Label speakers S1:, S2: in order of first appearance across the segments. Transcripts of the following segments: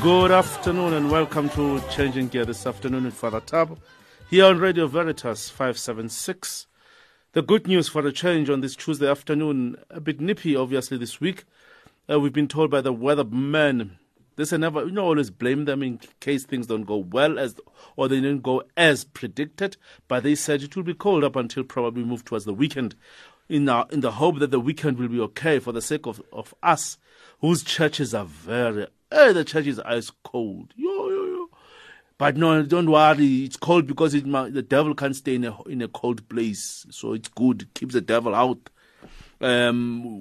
S1: Good afternoon and welcome to Changing Gear this afternoon with Father Tab here on Radio Veritas 576. The good news for a change on this Tuesday afternoon, a bit nippy obviously this week. We've been told by the weathermen, this and never, always blame them in case things don't go well or they didn't go as predicted. But they said it will be cold up until probably move towards the weekend in the hope that the weekend will be okay for the sake of us whose churches are the church is ice cold. But no, don't worry. It's cold because the devil can't stay in a cold place. So it's good. It keeps the devil out. That's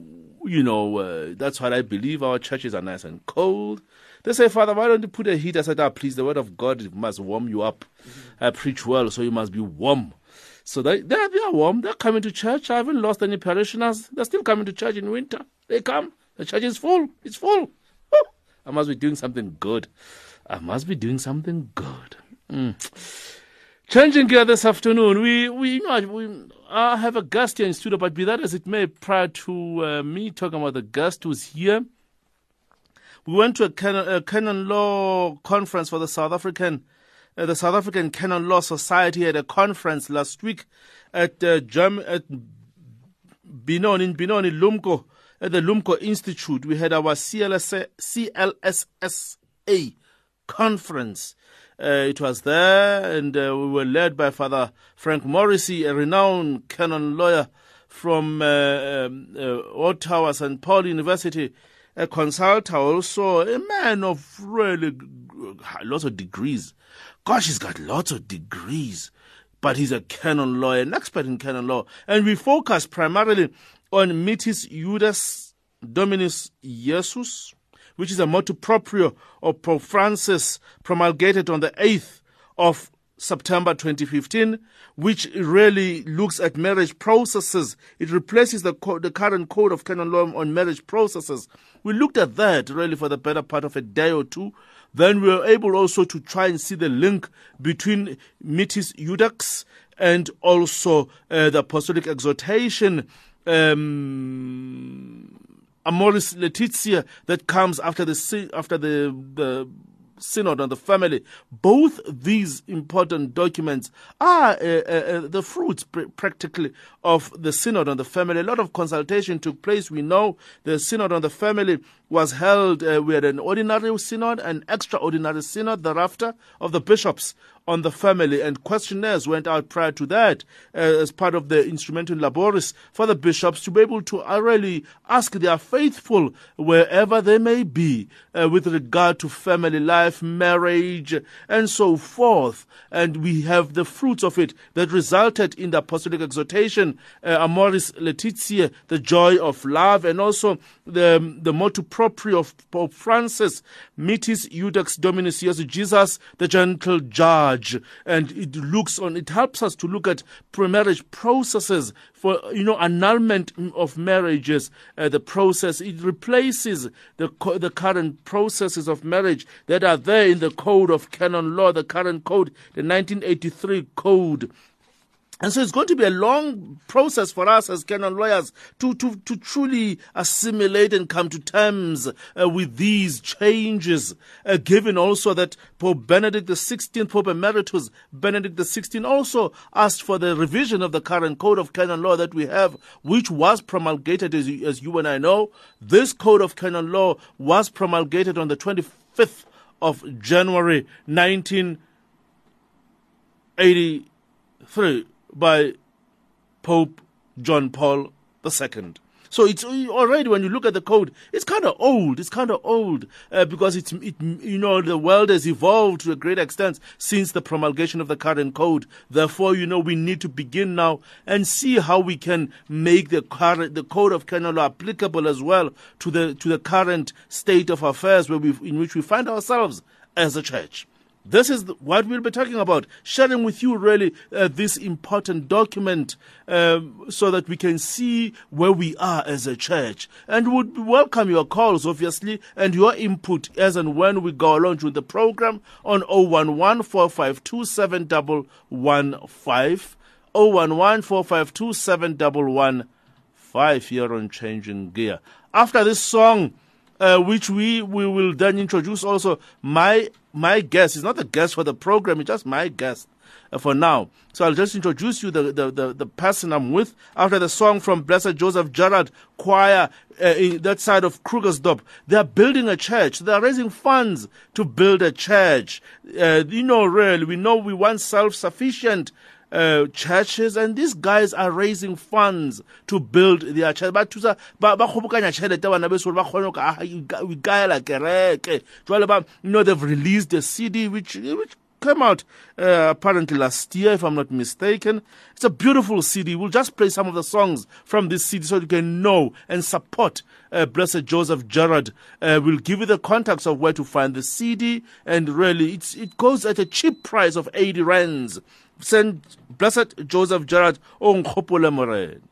S1: what I believe. Our churches are nice and cold. They say, Father, why don't you put a heat? I said, please, the word of God must warm you up. I preach well, so you must be warm. So they are warm. They're coming to church. I haven't lost any parishioners. They're still coming to church in winter. They come. The church is full. It's full. I must be doing something good. Changing gear this afternoon. We have a guest here in studio, but be that as it may, prior to me talking about the guest who's here, we went to a canon law conference for the South African Canon Law Society had a conference last week at Benoni, Lumko. At the Lumko Institute, we had our CLSSA conference. It was there, and we were led by Father Frank Morrissey, a renowned canon lawyer from Ottawa, St. Paul University, a consultant, also a man of really lots of degrees. Gosh, he's got lots of degrees, but he's a canon lawyer, an expert in canon law. And we focus primarily on Mitis Iudas Dominus Iesus, which is a motu proprio of Pope Francis, promulgated on the 8th of September 2015, which really looks at marriage processes. It replaces the current code of canon law on marriage processes. We looked at that really for the better part of a day or two. Then we were able also to try and see the link between Mitis Iudax and also the apostolic exhortation, Amoris Laetitia, that comes after the Synod on the Family. Both these important documents are the fruits practically of the Synod on the Family. A lot of consultation took place. We know the Synod on the Family was held. We had an ordinary synod, an extraordinary synod thereafter of the bishops on the family, and questionnaires went out prior to that as part of the Instrumentum Laboris for the bishops to be able to really ask their faithful wherever they may be with regard to family life, marriage, and so forth. And we have the fruits of it that resulted in the apostolic exhortation, Amoris Laetitia, the joy of love, and also the motu proprio of Pope Francis, Mitis Iudax Dominus Iesus, Jesus, the gentle judge. And it helps us to look at pre-marriage processes for, annulment of marriages. The process, it replaces the current processes of marriage that are there in the Code of Canon Law, the current code, the 1983 code. And so it's going to be a long process for us as canon lawyers to truly assimilate and come to terms with these changes, given also that Pope Benedict XVI, Pope Emeritus Benedict XVI, also asked for the revision of the current Code of Canon Law that we have, which was promulgated, as you and I know. This Code of Canon Law was promulgated on the 25th of January 1983. By Pope John Paul II. So it's already, when you look at the code, it's kind of old. Because the world has evolved to a great extent since the promulgation of the current code. Therefore, we need to begin now and see how we can make the Code of Canon Law applicable as well to the current state of affairs in which we find ourselves as a church. This is what we'll be talking about, sharing with you really this important document so that we can see where we are as a church. And would welcome your calls, obviously, and your input as and when we go along with the program on 011-452-7115, 011-452-7115 here on Changing Gear. After this song, which we will then introduce also my guest. It's not a guest for the program, it's just my guest for now. So I'll just introduce you the person I'm with after the song from Blessed Joseph Gerald Choir in that side of Krugersdorp. They are building a church. They are raising funds to build a church. Really, we know we want self-sufficient churches, and these guys are raising funds to build their church. They've released a CD which came out apparently last year, if I'm not mistaken. It's a beautiful CD. We'll just play some of the songs from this CD so you can know and support Blessed Joseph Gerald. We'll give you the contacts of where to find the CD, and really it goes at a cheap price of 80 rands. Send Blessed Joseph Gerald on Khopole Morena.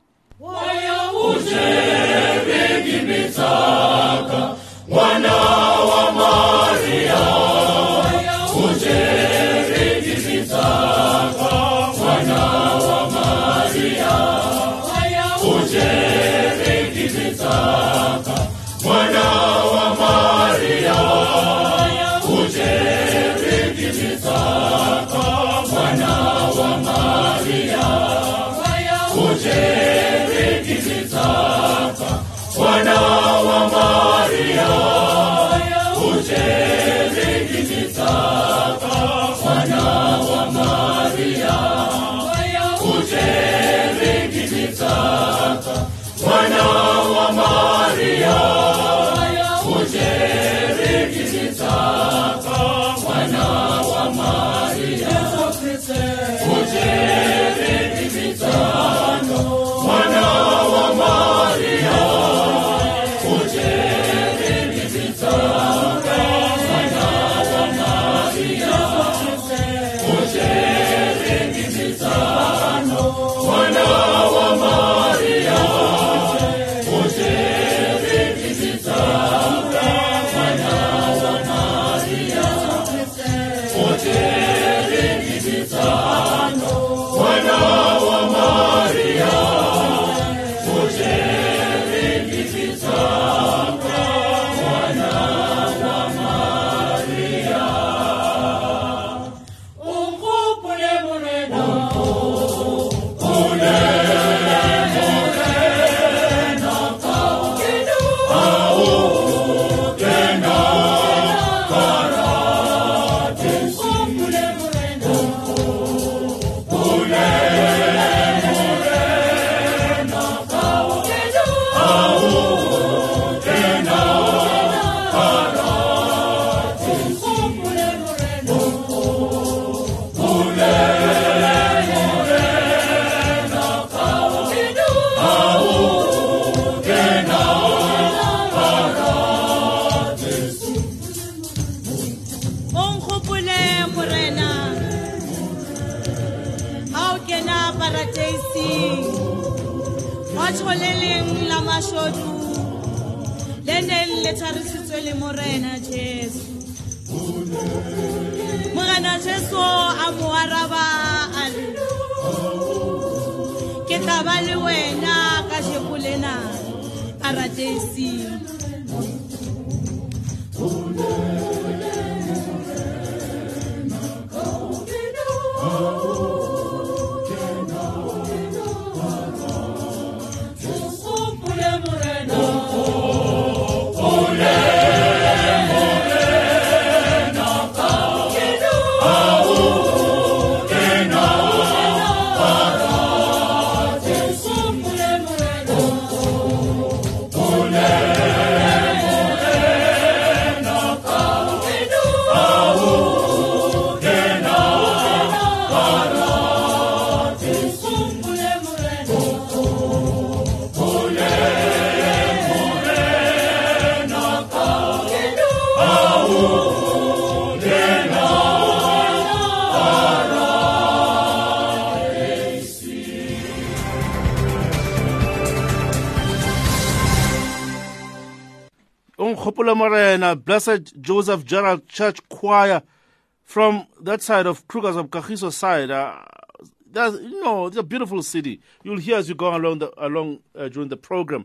S1: Morena, Blessed Joseph Gerald Church Choir from that side of Krugersdorp, Kagiso side. It's a beautiful city. You'll hear as you go along during the program.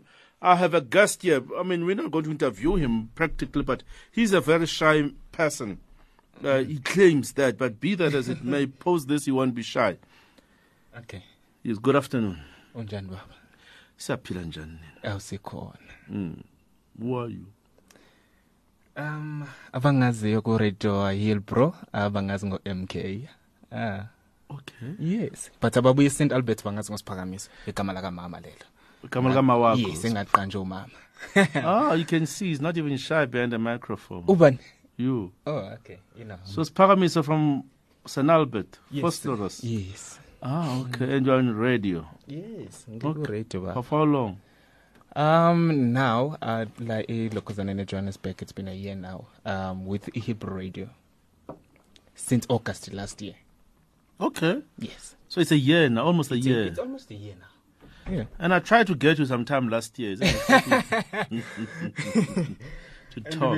S1: I have a guest here. I mean, we're not going to interview him practically, but he's a very shy person. He claims that, but be that as it may, post this, he won't be shy.
S2: Okay.
S1: Yes, good afternoon.
S2: Unjani baba?
S1: Siyaphila njani?
S2: Awusikhona.
S1: Who are you?
S2: Abangaziyo ku Radio Hillbro, abangazi ngo MK.
S1: Okay.
S2: Yes. But ababuye St Albert bangazi ngosiphakamiso. Igama laka mama lelo.
S1: Igama laka mama wakho.
S2: Yes, engaqanje umama.
S1: You can see he's not even shy behind the microphone.
S2: Ubani?
S1: You.
S2: Oh, okay. You know.
S1: So Siphakamiso from St Albert, Fosterus.
S2: Yes.
S1: Okay. And you're on radio.
S2: Yes. Okay. Radio.
S1: For how long?
S2: Now, like Lokozana in Johannesburg, it's been a year now. With Hebrew Radio since August last year.
S1: Okay.
S2: Yes.
S1: So it's a year now, almost a year.
S2: It's almost a year now. Yeah.
S1: And I tried to get you sometime last year. Isn't it? To talk.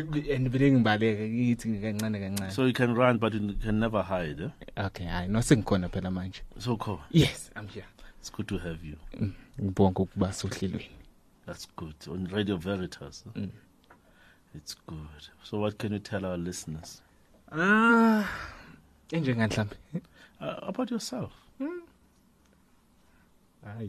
S1: So you can run, but you can never hide. Eh?
S2: Okay, I know sengkhona phela manje.
S1: So cool.
S2: Yes, I'm here.
S1: It's good to have you.
S2: Ngibonga ukuba sohlelweni.
S1: That's good. On Radio Veritas. Huh? It's good. So what can you tell our listeners?
S2: Enjenganhlambe.
S1: About yourself.
S2: Aye.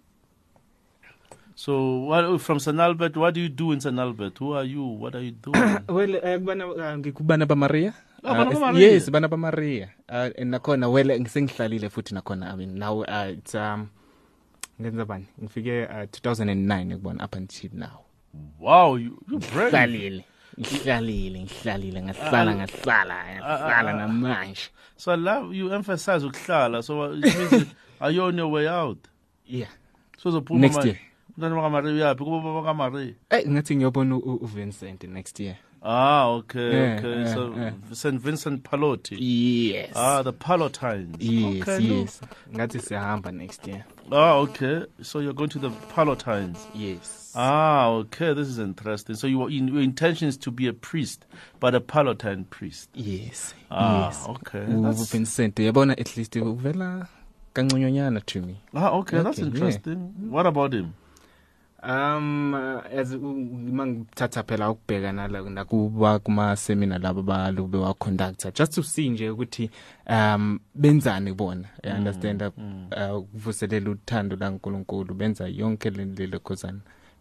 S1: So what, from St Albert, what do you do in St Albert? Who are you? What are you doing?
S2: Well, ngikubana ba Maria.
S1: Bana ba Maria.
S2: Yes, bana ba Maria. Nakhona well ngihlalile futhi nakhona. I mean now it's ngenza bani? Ngifike 2009 ngibona up until now.
S1: Wow, you brave.
S2: Ngihlalile ngahlala namanje.
S1: So I love you emphasize ukuhlala. So it means are you on your way out?
S2: Yeah.
S1: So
S2: next year.
S1: Ngathi
S2: ngiyobona uVincent next year.
S1: Okay. So St Vincent Pallotti.
S2: Yes.
S1: The Pallottines.
S2: Yes,
S1: okay,
S2: yes. Ngathi siyahamba next year.
S1: Okay. So you're going to the Pallottines.
S2: Yes.
S1: Okay. This is interesting. So your intention is to be a priest, but a Pallottine priest.
S2: Yes.
S1: Yes. Okay.
S2: Vincent, yabona at least uvela kanconyonyana to me.
S1: Okay. That's interesting. Yeah. What about him?
S2: As mangithatha phela ukubheka nakuba kuma seminar labo balube wa conductor just to see nje ukuthi benzani bona I understand ukuvuselela uthando laNkulunkulu benza yonke le lokozana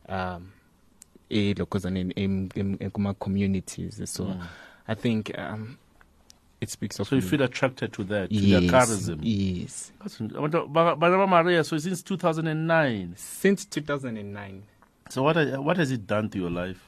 S2: lokozana kuma communities so I think it speaks of
S1: so you feel attracted to that, to
S2: yes,
S1: their charism.
S2: Yes.
S1: Bana Maria, so since 2009.
S2: Since 2009.
S1: So what has it done to your life?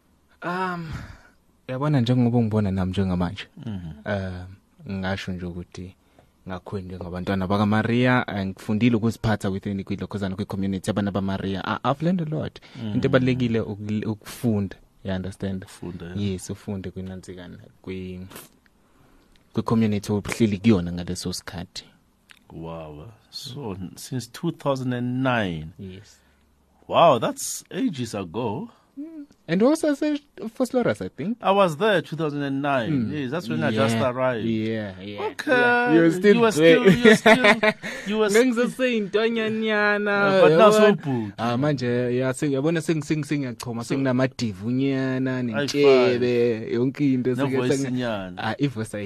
S2: Yabona njengoba ngibona nami njengamanje. Ngasho nje ukuthi ngakhwende ngabantwana baka Maria ngifundile ukuziphatha within kwilokozana kwi-community abana ba Maria. I've learned a lot. Into ebalekile ukufunda. You understand?
S1: Ufunda.
S2: Yes, ufunde kwinanzikana community ohleli kuyona ngaleso sikhathi.
S1: Wow. So since 2009.
S2: Yes.
S1: Wow, that's ages ago.
S2: And also for Sloras, I think.
S1: I was there 2009. Yes, that's when I just arrived.
S2: Yeah.
S1: Okay.
S2: Yeah. You were still
S1: intonyanyana. But now so good.
S2: Manje yabona sengiyachoma senginamadivunyana nentshebe yonke into ivoice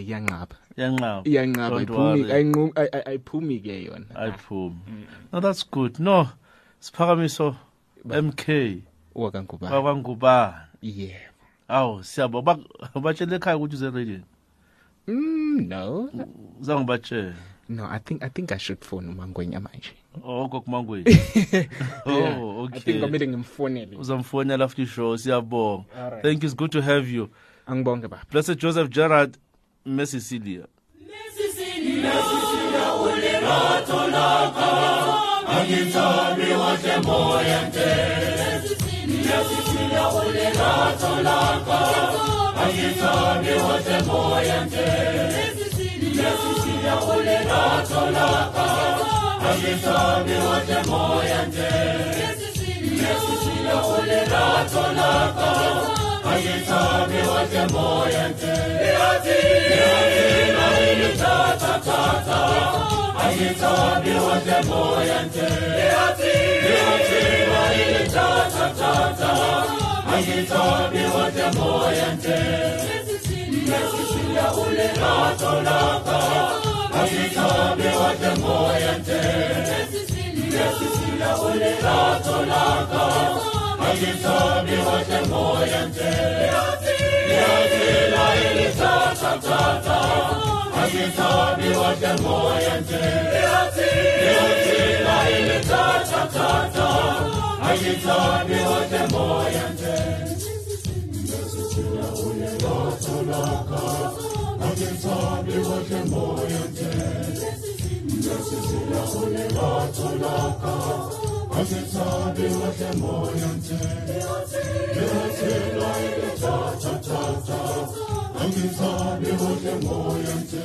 S2: iyanqaba ayiphumi ke yona.
S1: Ayiphumi. No, that's good. No. Siphakamiso MK. Wakangubani.
S2: Yeah.
S1: Siyabona batshele ekhaya ukuthi uze radio.
S2: No.
S1: Uzangibatshela.
S2: No, I think I should phone uMangwenya manje.
S1: Kokumangweni. Okay.
S2: I think ngomele ngimfonele.
S1: Uzamfonela after show siyabonga. Thank you, it's good to have you.
S2: Angibonge baba.
S1: Blessed Joseph Gerard Mesisilia. Angithambi wahle moya nje Nesisiya ulelato lakho Angithambi wahle moya nje Nesisiya ulelato lakho Angithambi wahle moya nje Nesisiya ulelato lakho Angithambi wahle moya nje Yathi na ilithatha
S3: angithabi wahle moya nje ngiyathina ile tata tata angithabi wahle moya nje nesisiya ule lato laka angithabi wahle moya nje nesisiya ule lato laka angithabi wahle moya nje ngiyathina ile tata tata angithabi wahle moya nje ngiyathina ile tata tata angithabi wahle moya nje nesisiya ule lato laka angithabi wahle moya nje nesisiya ule lato laka angithabi wahle moya nje ngiyathina ile tata tata angithabi wahle moya nje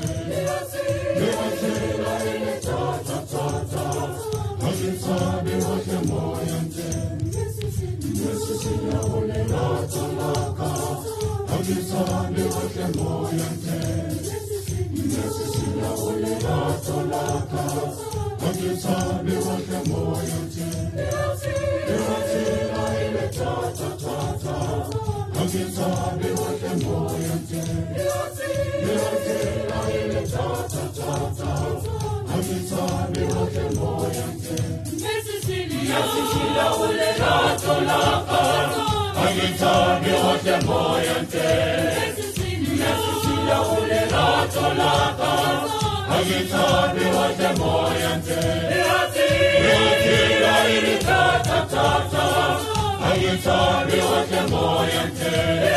S3: ngiyathina ile tata tata angithabi wahle moya nje nesisiya ule lato laka angithabi wahle moya nje nesisiya ule lato laka angithabi wahle moya nje ngiyathina ile tata tata angithabi wahle moya nje ngiyathina ile tata tata angithabi wahle moya nje nesisiya ule lato laka angithabi wahle moya nje nesisiya ule lato laka angithabi wahle moya nje ngiyathina ile tata tata angithabi wahle moya nje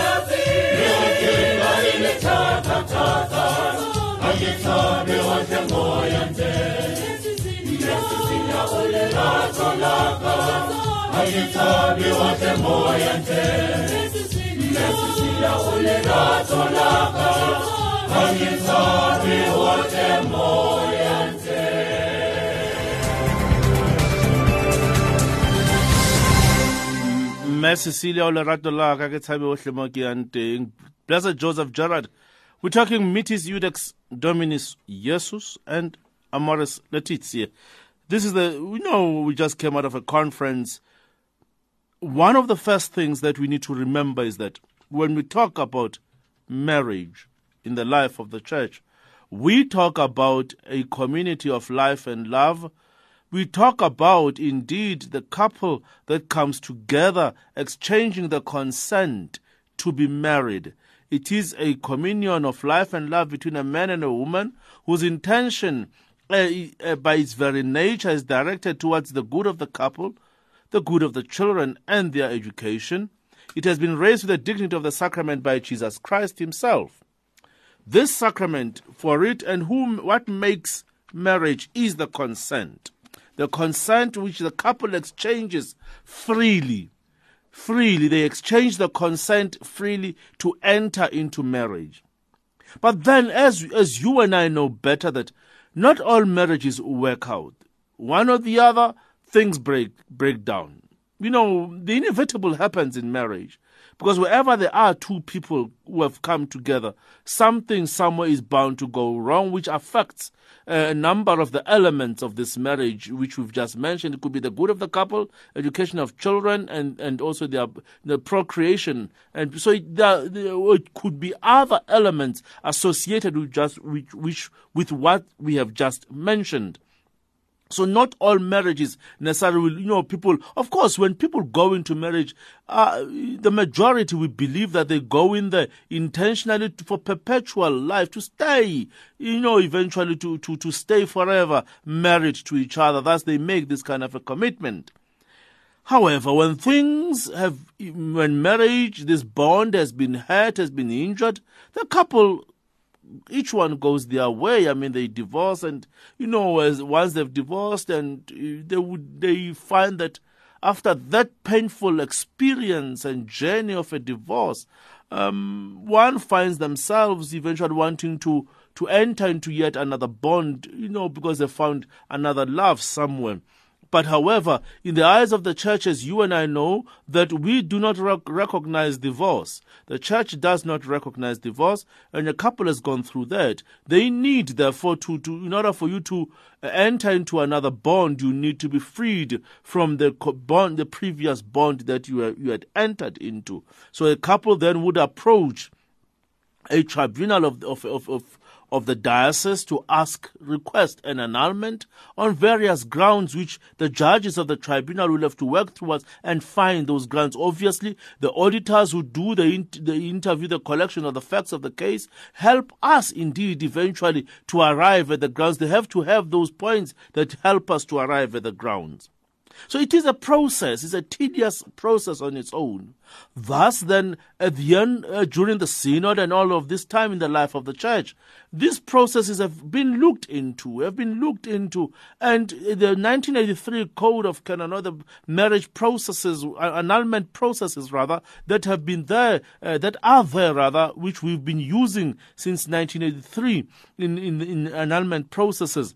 S3: ngiyathina ile tata tata angithabi wahle moya nje nesisiya ule lato laka angithabi wahle moya nje nesisiya ule lato laka angithabi wahle moya nje.
S1: Cecilia Olerato laka ke thabe ohle mo ke yang teng. Blessed Joseph Gerard. We're talking Metis Iudex Dominus Jesus and Amoris Laetitia. This is we just came out of a conference. One of the first things that we need to remember is that when we talk about marriage in the life of the church, we talk about a community of life and love. We talk about, indeed, the couple that comes together, exchanging the consent to be married. It is a communion of life and love between a man and a woman whose intention, by its very nature, is directed towards the good of the couple, the good of the children, and their education. It has been raised to the dignity of the sacrament by Jesus Christ himself. This sacrament, for it and what makes marriage is the consent. The consent which the couple exchanges freely. Freely, they exchange the consent freely to enter into marriage. But then, as you and I know better, that not all marriages work out. One or the other, things break down. The inevitable happens in marriage. Because wherever there are two people who have come together, something somewhere is bound to go wrong, which affects a number of the elements of this marriage, which we've just mentioned. It could be the good of the couple, education of children, and also the procreation. And so it could be other elements associated with what we have just mentioned. So not all marriages necessarily will, people, of course, when people go into marriage, the majority will believe that they go in there intentionally for perpetual life, to stay, eventually to stay forever married to each other. Thus they make this kind of a commitment. However, when marriage, this bond has been hurt, has been injured, the couple, each one goes their way. They divorce, and once they've divorced, and they find that after that painful experience and journey of a divorce, one finds themselves eventually wanting to enter into yet another bond, because they found another love somewhere. But however, in the eyes of the church, as you and I know, that we do not recognize divorce. The church does not recognize divorce, and a couple has gone through that. They need, therefore, to in order for you to enter into another bond, you need to be freed from the bond, the previous bond that you had entered into. So a couple then would approach a tribunal of the diocese to request an annulment on various grounds which the judges of the tribunal will have to work towards and find those grounds. Obviously, the auditors who do the interview, the collection of the facts of the case, help us indeed eventually to arrive at the grounds. They have to have those points that help us to arrive at the grounds. So it is a process, it's a tedious process on its own. Thus then, at the end, during the synod and all of this time in the life of the church, these processes have been looked into, and the 1983 Code of Canon, or the marriage processes, annulment processes rather, that have been there, which we've been using since 1983 in annulment processes.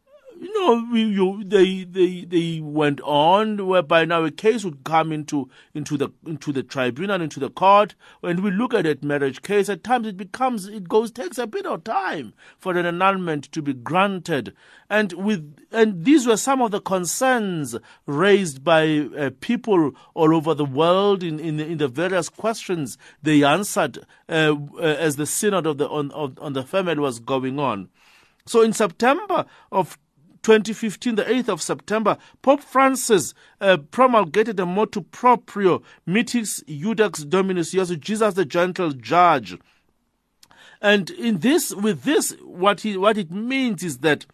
S1: They went on whereby now a case would come into the tribunal, into the court. When we look at that marriage case, at times takes a bit of time for an annulment to be granted. And these were some of the concerns raised by people all over the world in the various questions they answered as the synod on the family was going on. So in September of 2015, the 8th of September, Pope Francis promulgated a motu proprio, Mitis Iudex Dominus Iesus, Jesus the gentle judge. And with this, what it means is that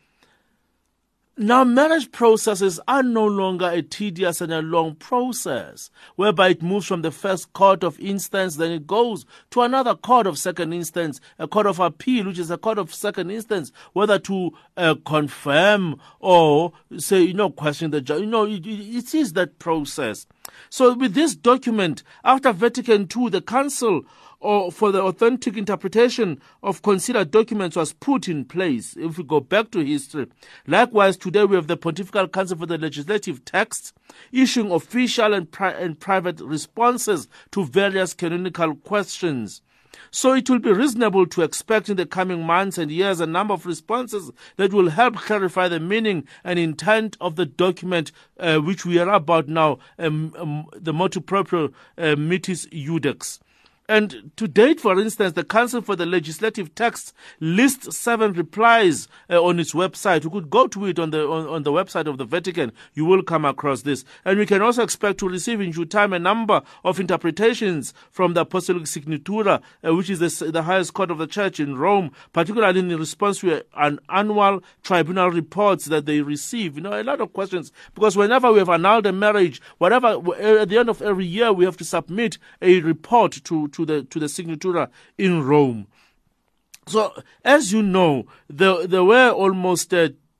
S1: now marriage processes are no longer a tedious and a long process, whereby it moves from the first court of instance, then it goes to another court of second instance, a court of appeal, which is a court of second instance, whether to confirm or say, question the judge. It is that process. So with this document, after Vatican II, the Council for the authentic interpretation of considered documents was put in place. If we go back to history, likewise today we have the Pontifical Council for the Legislative Texts issuing official and private responses to various canonical questions. So it will be reasonable to expect in the coming months and years a number of responses that will help clarify the meaning and intent of the document which we are about now, the motu proprio Mitis Iudex. And to date, for instance, the Council for the Legislative Texts lists 7 replies on its website. You could go to it on the website of the Vatican. You will come across this. And we can also expect to receive in due time a number of interpretations from the Apostolic Signatura, which is the highest court of the Church in Rome, particularly in response to an annual tribunal reports that they receive. A lot of questions, because whenever we have annulled a marriage, at the end of every year, we have to submit a report to the Signatura in Rome. So, as you know, there were almost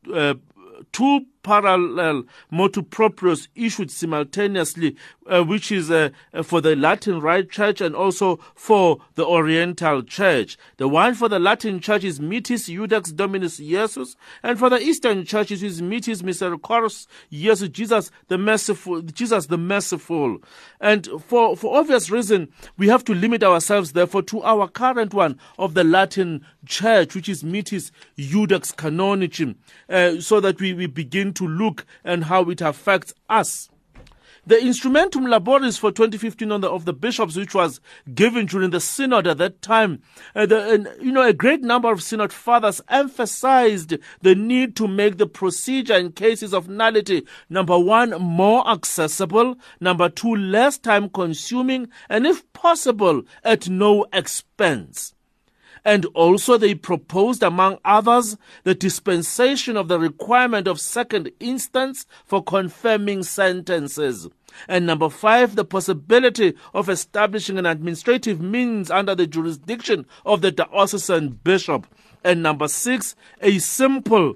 S1: 2 parallel motu proprios issued simultaneously, which is for the Latin Rite Church and also for the Oriental Church. The one for the Latin Church is Mitis Iudex Dominus Iesus, and for the Eastern Church it is Mitis Misericordiae Iesus, Jesus the Merciful. And for obvious reason, we have to limit ourselves therefore to our current one of the Latin Church, which is Mitis Iudex Canonicum, so that we begin to look and how it affects us. The Instrumentum Laboris for 2015 of the bishops, which was given during the synod at that time, a great number of synod fathers emphasized the need to make the procedure in cases of nullity, number 1, more accessible, number 2, less time consuming, and if possible, at no expense. And also they proposed, among others, the dispensation of the requirement of second instance for confirming sentences. And number 5, the possibility of establishing an administrative means under the jurisdiction of the diocesan bishop. And number 6, a simple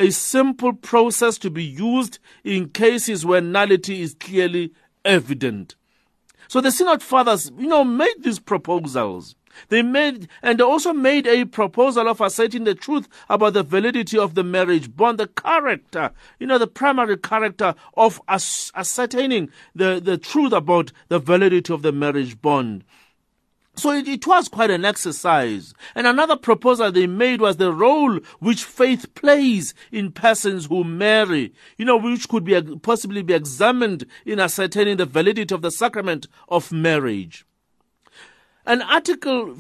S1: process to be used in cases where nullity is clearly evident. So the Synod Fathers, made these proposals. They also made a proposal of asserting the truth about the validity of the marriage bond, the character, the primary character of ascertaining the truth about the validity of the marriage bond. So it was quite an exercise. And another proposal they made was the role which faith plays in persons who marry, which could possibly be examined in ascertaining the validity of the sacrament of marriage. And Article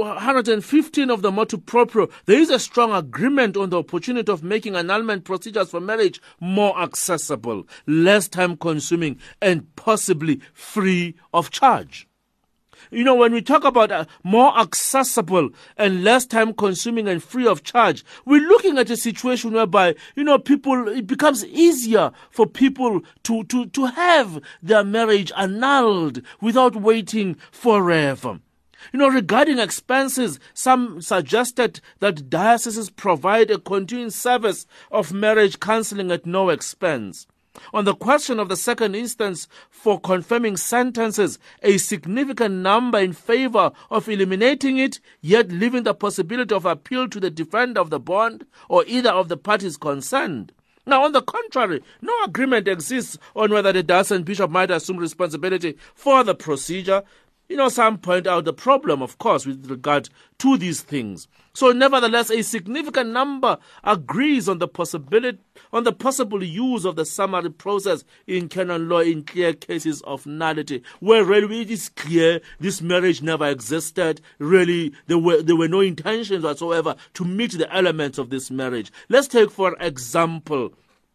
S1: 115 of the Motu Proprio, there is a strong agreement on the opportunity of making annulment procedures for marriage more accessible, less time-consuming, and possibly free of charge. When we talk about more accessible and less time-consuming and free of charge, we're looking at a situation whereby, it becomes easier for people to have their marriage annulled without waiting forever. Regarding expenses, some suggested that dioceses provide a continuing service of marriage counseling at no expense. On the question of the second instance for confirming sentences, a significant number in favor of eliminating it, yet leaving the possibility of appeal to the defender of the bond or either of the parties concerned. Now, on the contrary, no agreement exists on whether the diocesan bishop might assume responsibility for the procedure. Some point out the problem, of course, with regard to these things. So, nevertheless, a significant number agrees on the possible use of the summary process in canon law in clear cases of nullity, where really it is clear this marriage never existed. Really, there were no intentions whatsoever to meet the elements of this marriage. Let's take, for example,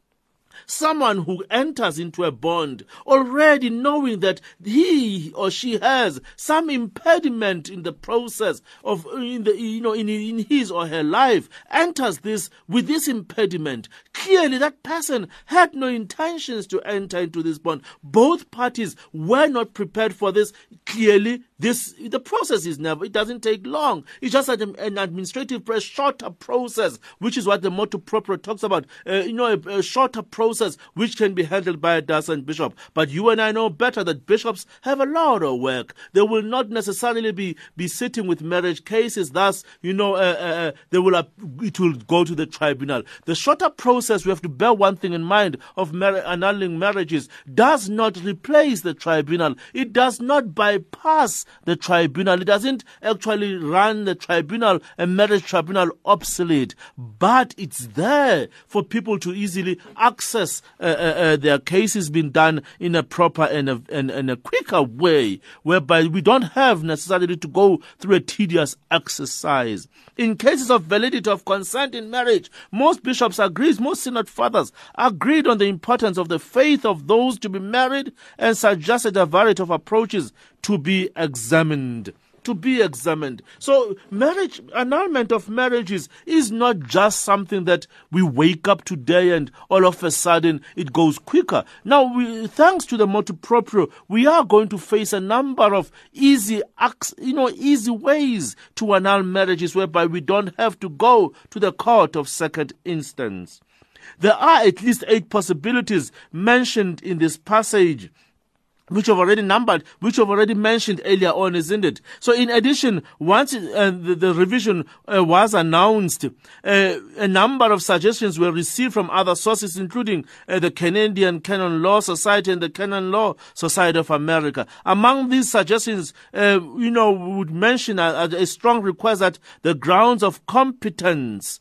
S1: someone who enters into a bond already knowing that he or she has some impediment in the process of in his or her life, enters this with this impediment. Clearly that person had no intentions to enter into this bond. Both parties were not prepared for this. Clearly the process it doesn't take long. It's just an administrative, shorter process, which is what the Motu Proprio talks about. A shorter process which can be handled by a diocesan bishop. But you and I know better that bishops have a lot of work. They will not necessarily be sitting with marriage cases. Thus, it will go to the tribunal. The shorter process, we have to bear one thing in mind of annulling marriages, does not replace the tribunal. It does not bypass the tribunal. It doesn't actually run the tribunal, a marriage tribunal, obsolete. But it's there for people to easily access their cases being done in a proper and a quicker way, whereby we don't have necessarily to go through a tedious exercise. In cases of validity of consent in marriage, most bishops agreed, most synod fathers agreed on the importance of the faith of those to be married and suggested a variety of approaches to be examined. So annulment of marriages is not just something that we wake up today and all of a sudden it goes quicker. Now, thanks to the Motu Proprio, we are going to face a number of easy ways to annul marriages whereby we don't have to go to the court of second instance. There are at least 8 possibilities mentioned in this passage, which I've already mentioned earlier on, isn't it? So in addition, once the revision was announced, a number of suggestions were received from other sources, including the Canadian Canon Law Society and the Canon Law Society of America. Among these suggestions, we would mention a strong request that the grounds of competence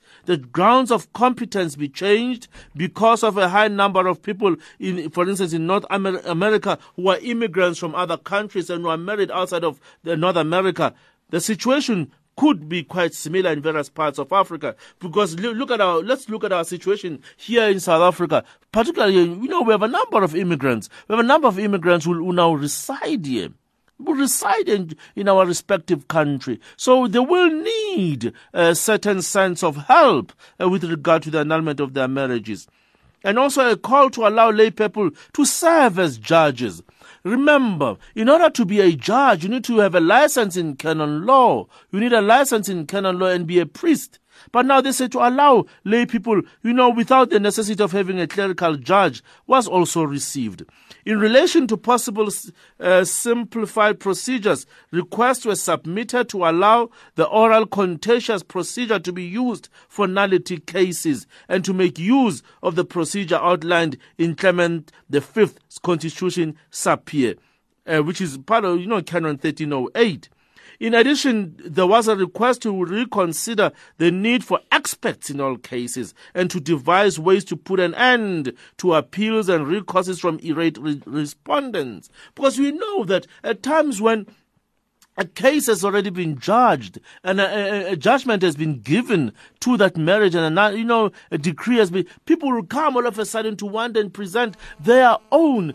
S1: be changed because of a high number of people, for instance, in North America who are immigrants from other countries and who are married outside of North America. The situation could be quite similar in various parts of Africa, because let's look at our situation here in South Africa. Particularly, we have a number of immigrants. We have a number of immigrants who now reside here. Will reside in our respective country. So they will need a certain sense of help with regard to the annulment of their marriages. And also a call to allow lay people to serve as judges. Remember, in order to be a judge, you need to have a license in canon law. You need a license in canon law and be a priest. But now they say to allow lay people, without the necessity of having a clerical judge, was also received. In relation to possible simplified procedures, requests were submitted to allow the oral contentious procedure to be used for nullity cases and to make use of the procedure outlined in Clement V's Constitution Sapir, which is part of, Canon 1308. In addition, there was a request to reconsider the need for experts in all cases and to devise ways to put an end to appeals and recourses from irate respondents. Because we know that at times when a case has already been judged and a judgment has been given to that marriage and a decree has been, people will come all of a sudden to want and present their own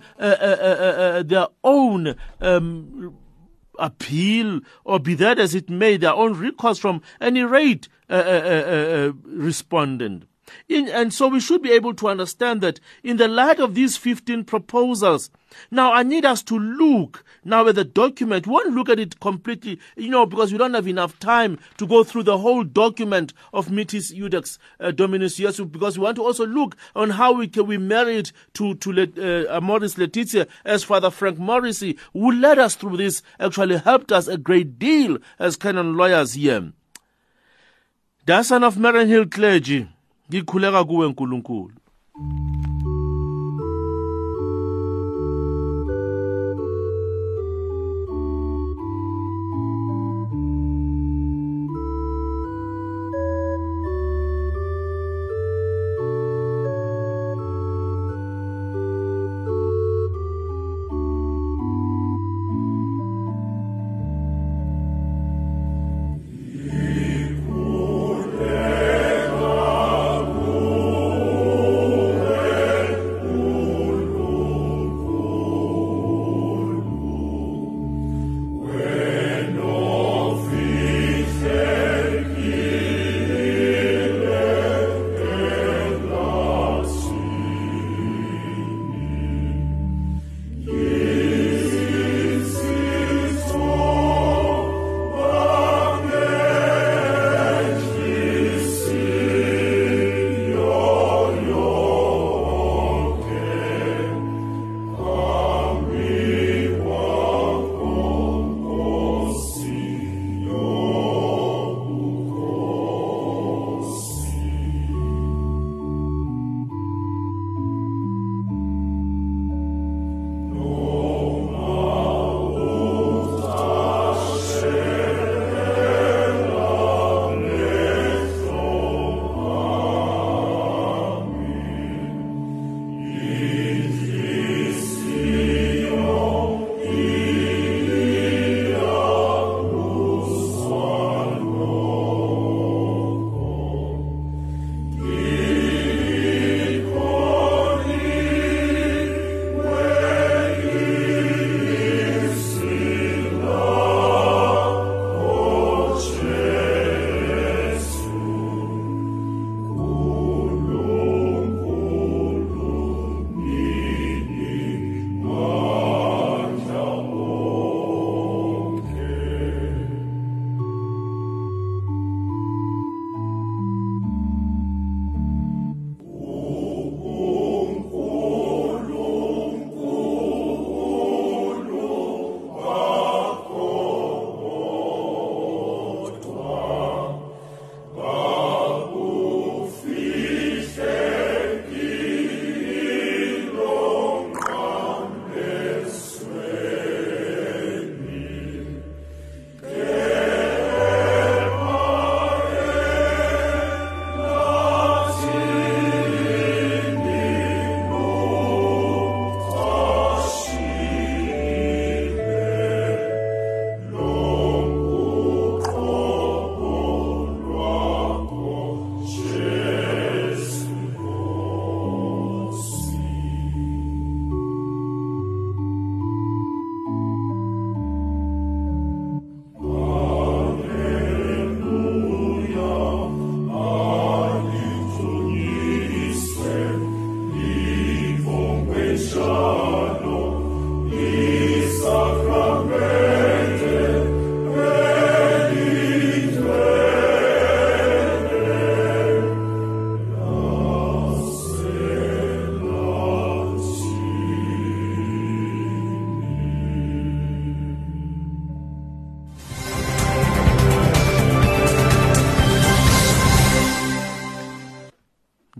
S1: appeal, or be that as it may, their own recourse from an irate respondent. And so we should be able to understand that in the light of these 15 proposals, now I need us to look now at the document. We won't look at it completely, because we don't have enough time to go through the whole document of Mitis Iudex Dominus Iesu, because we want to also look on how we marry it to Amoris Laetitia, as Father Frank Morrissey, who led us through this, actually helped us a great deal as canon lawyers here. The son of Mariannhill clergy, ngikhuleka kuwe nkulunkulu.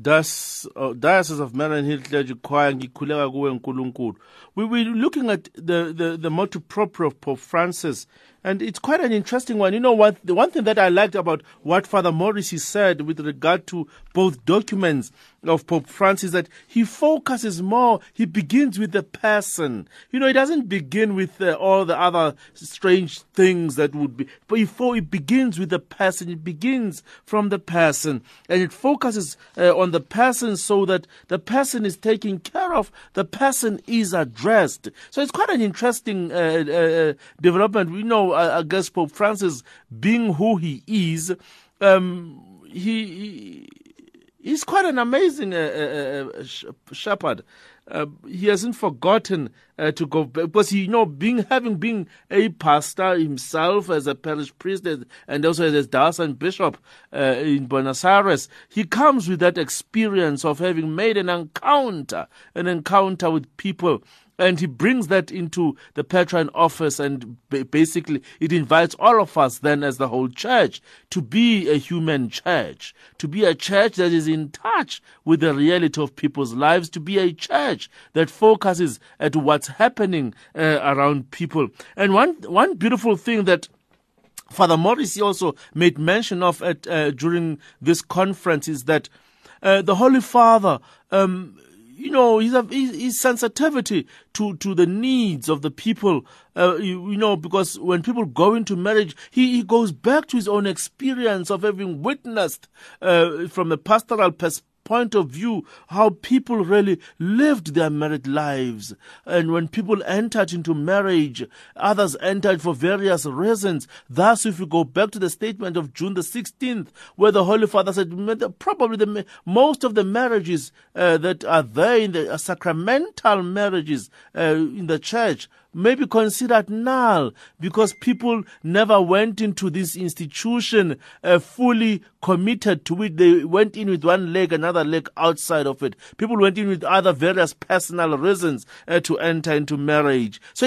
S1: Diocese of Marian Hill Clergy Choir, ngikhuleka kuwe nkulunkulu. We're looking at the motu proprio of Pope Francis, and it's quite an interesting one. You know what? The one thing that I liked about what Father Morrissey said with regard to both documents of Pope Francis, that he focuses more, he begins with the person. You know, he doesn't begin with all the other strange things that would be, but he begins with the person. It begins from the person, and it focuses on the person so that the person is taken care of, the person is addressed. So it's quite an interesting development. We know, I guess Pope Francis, being who he is, he's quite an amazing shepherd. He hasn't forgotten to go back, because having been a pastor himself, as a parish priest and also as a diocesan bishop in Buenos Aires, he comes with that experience of having made an encounter with people. And he brings that into the Petrine office, and basically it invites all of us then as the whole church to be a human church, to be a church that is in touch with the reality of people's lives, to be a church that focuses at what's happening around people. And one beautiful thing that Father Morrissey also made mention of during this conference is that the Holy Father, his sensitivity to the needs of the people, because when people go into marriage, he goes back to his own experience of having witnessed from a pastoral point of view how people really lived their married lives. And when people entered into marriage, others entered for various reasons. Thus, if you go back to the statement of June the 16th, where the Holy Father said probably most of the marriages that are there in the sacramental marriages in the church may be considered null, because people never went into this institution fully committed to it. They went in with one leg, another leg outside of it. People went in with other various personal reasons to enter into marriage. So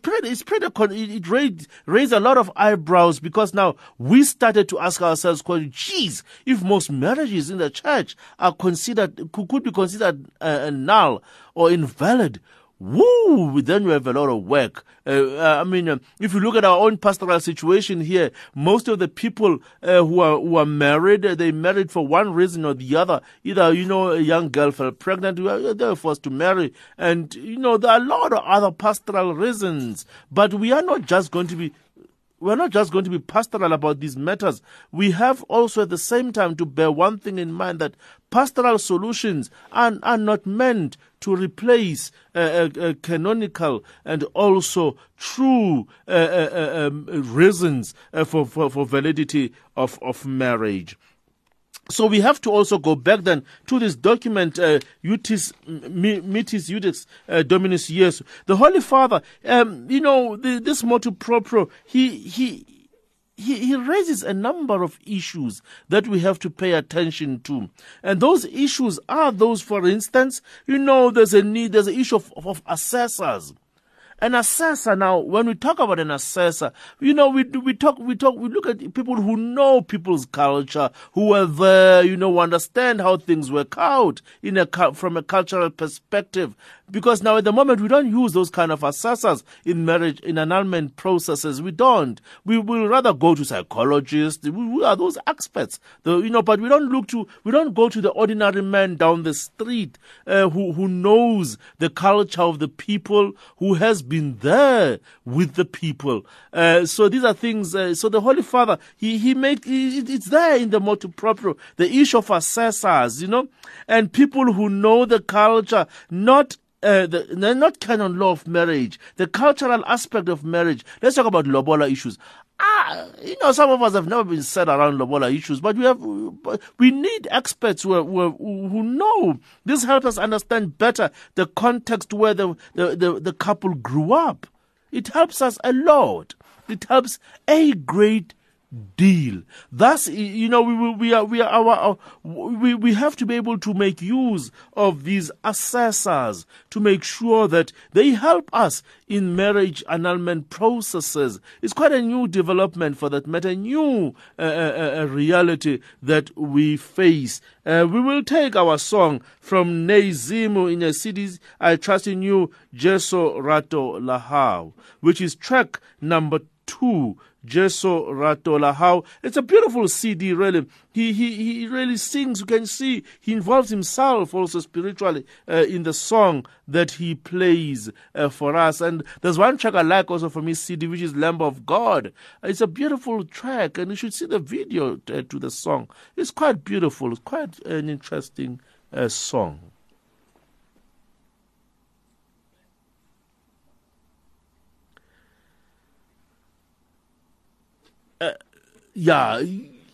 S1: it raised a lot of eyebrows, because now we started to ask ourselves, geez, if most marriages in the church are could be considered null or invalid, then we have a lot of work. If you look at our own pastoral situation here, most of the people who are married, they married for one reason or the other. Either, a young girl fell pregnant, they were forced to marry. And, there are a lot of other pastoral reasons. But we are not just going to be pastoral about these matters. We have also at the same time to bear one thing in mind, that pastoral solutions are not meant to replace canonical and also true reasons for validity of marriage. So we have to also go back then to this document, Mitis Iudex Dominus Iesu. The Holy Father, this motu proprio, he raises a number of issues that we have to pay attention to. And those issues are those, for instance, there's an issue of assessors. An assessor, now, when we talk about an assessor, we look at people who know people's culture, who are there, who understand how things work out from a cultural perspective. Because now at the moment we don't use those kind of assessors in marriage, in annulment processes. We don't. We will rather go to psychologists. We are those experts, but we don't go to the ordinary man down the street who knows the culture of the people, who has been there with the people. So these are things. So the Holy Father, it's there in the motu proprio, the issue of assessors, and people who know the culture, not canon law of marriage, the cultural aspect of marriage. Let's talk about lobola issues. Some of us have never been set around lobola issues, but we need experts who know. This helps us understand better the context where the couple grew up. It helps us a lot. It helps a great deal. Thus, we have to be able to make use of these assessors to make sure that they help us in marriage annulment processes. It's quite a new development, for that matter, new reality that we face. We will take our song from Nezimu in a CD, I Trust in You, Jeso Rato Lahau, which is track number 2. Jeso Rato Lahau. It's a beautiful CD, really. He really sings. You can see he involves himself also spiritually in the song that he plays for us. And there's one track I like also from his CD, which is Lamb of God. It's a beautiful track, and you should see the video to the song. It's quite beautiful. It's quite an interesting song. Yeah,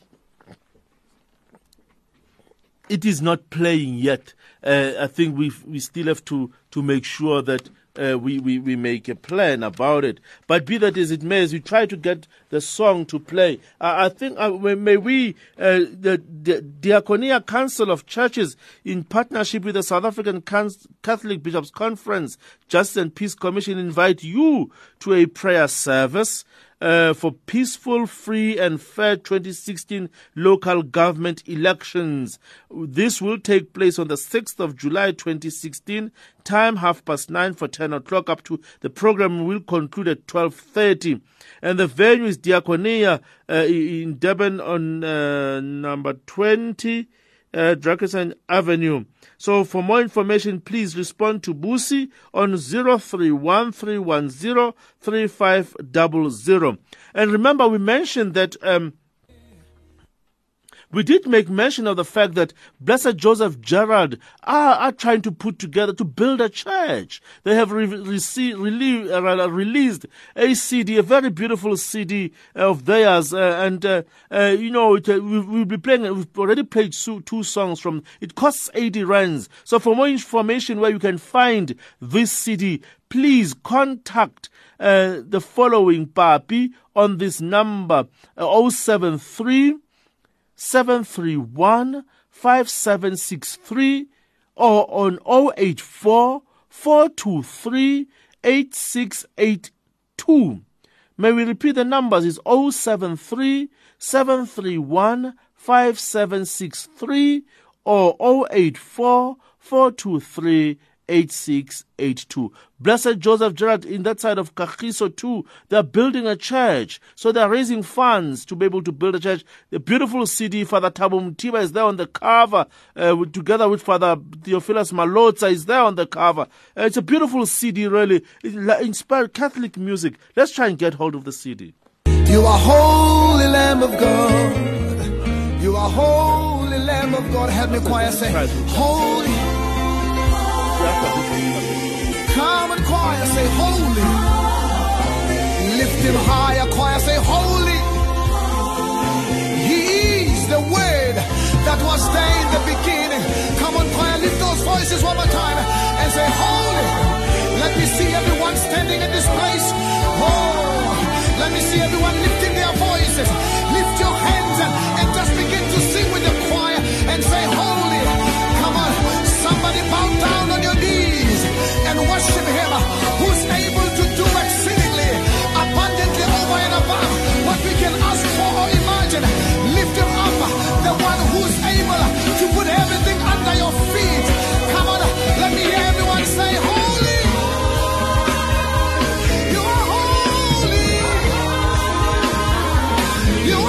S1: it is not playing yet. I think we still have to make sure that we make a plan about it. But be that as it may, as we try to get the song to play, I think may we, the Diaconia Council of Churches, in partnership with the South African Catholic Bishops' Conference, Justice and Peace Commission, invite you to a prayer service for peaceful, free and fair 2016 local government elections. This will take place on the 6th of July 2016, time 9:30 for 10 o'clock up to the program will conclude at 12:30. And the venue is Diaconia in Durban on number 20, Drakenstein Avenue. So for more information, please respond to Busi on 0313103500. And remember, we mentioned that we did make mention of the fact that Blessed Joseph Gerald are trying to put together, to build a church. They have released a CD, a very beautiful CD of theirs. We'll be playing, we've already played 2 songs from, it costs 80 rands. So for more information where you can find this CD, please contact the following Papi on this number, 073 731 5763 or on 084 423 8682. May we repeat the numbers? It's 073 731 5763 or 084 423 8682. Blessed Joseph Gerald in that side of Kagiso too. They're building a church. So they're raising funds to be able to build a church. The beautiful CD, Father Thabo Mtiba is there on the cover, together with Father Theophilus Malotza is there on the cover. It's a beautiful CD, really. It inspired Catholic music. Let's try and get hold of the CD.
S4: You are holy Lamb of God. You are holy Lamb of God. Help me choir say, holy. Come and choir, say holy. Lift him higher, choir, say holy. He is the word that was there in the beginning. Come on, choir, lift those voices one more time and say holy. Let me see everyone standing in this place. Oh, let me see everyone lifting their voices. Lift your hands and just begin to sing with the choir and say holy. Come on, somebody bow down on your knees and worship him who's able to do exceedingly abundantly over and above what we can ask for or imagine. Lift him up, the one who's able to put everything under your feet. Come on, let me hear everyone say holy. You are holy. You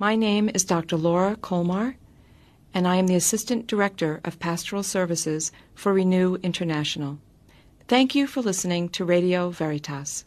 S5: My name is Dr. Laura Colmar, and I am the Assistant Director of Pastoral Services for Renew International. Thank you for listening to Radio Veritas.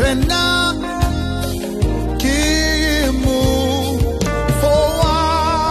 S4: For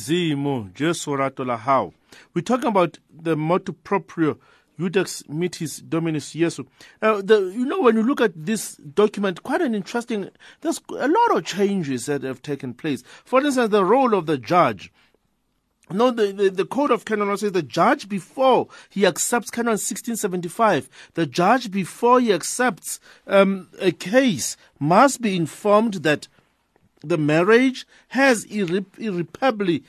S1: Modimo, Jesu rato la hao. We're talking about the motu proprio Iudex Mitis Dominus Jesu. When you look at this document, quite an interesting, there's a lot of changes that have taken place. For instance, the role of the judge. No, the Code of Canon says the judge, before he accepts Canon 1675, the judge, before he accepts a case, must be informed that the marriage has irreparably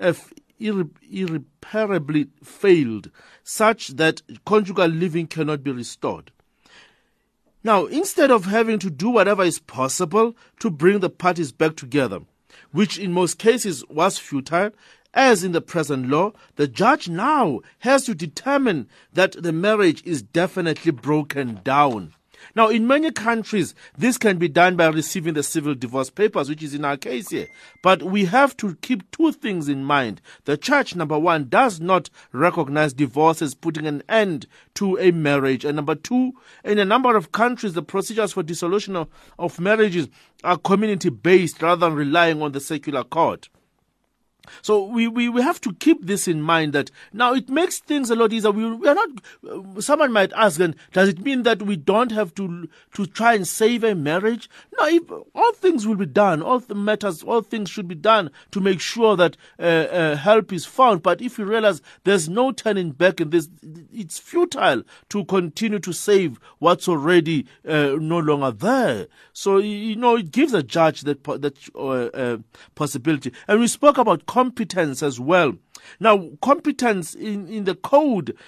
S1: failed, such that conjugal living cannot be restored. Now, instead of having to do whatever is possible to bring the parties back together, which in most cases was futile, as in the present law, the judge now has to determine that the marriage is definitely broken down. Now, in many countries, this can be done by receiving the civil divorce papers, which is in our case here. But we have to keep two things in mind. The church, number one, does not recognize divorce as putting an end to a marriage. And number two, in a number of countries, the procedures for dissolution of marriages are community-based rather than relying on the secular court. So we have to keep this in mind, that now it makes things a lot easier. We are not, someone might ask, then, does it mean that we don't have to try and save a marriage? No, all things will be done, all things should be done to make sure that help is found. But if you realize there's no turning back in this, it's futile to continue to save what's already no longer there. So, it gives a judge that possibility. And we spoke about competence as well. Now, competence in the Code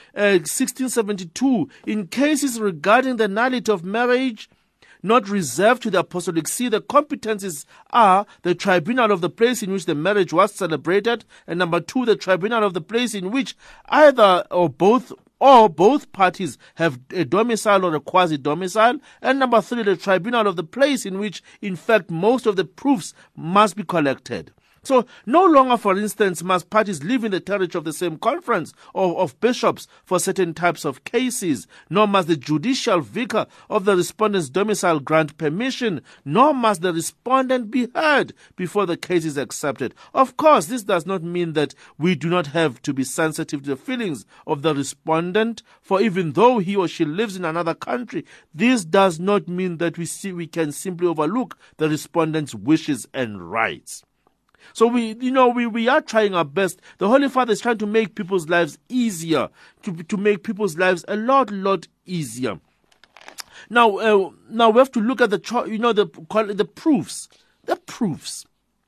S1: 1672, in cases regarding the nullity of marriage not reserved to the Apostolic See, the competencies are the tribunal of the place in which the marriage was celebrated, and number two, the tribunal of the place in which either or both parties have a domicile or a quasi-domicile, and number three, the tribunal of the place in which, in fact, most of the proofs must be collected. So no longer, for instance, must parties live in the territory of the same conference of bishops for certain types of cases, nor must the judicial vicar of the respondent's domicile grant permission, nor must the respondent be heard before the case is accepted. Of course, this does not mean that we do not have to be sensitive to the feelings of the respondent, for even though he or she lives in another country, this does not mean that we can simply overlook the respondent's wishes and rights. So we are trying our best. The Holy Father is trying to make people's lives easier, to make people's lives a lot easier. Now we have to look at the proofs. The proofs.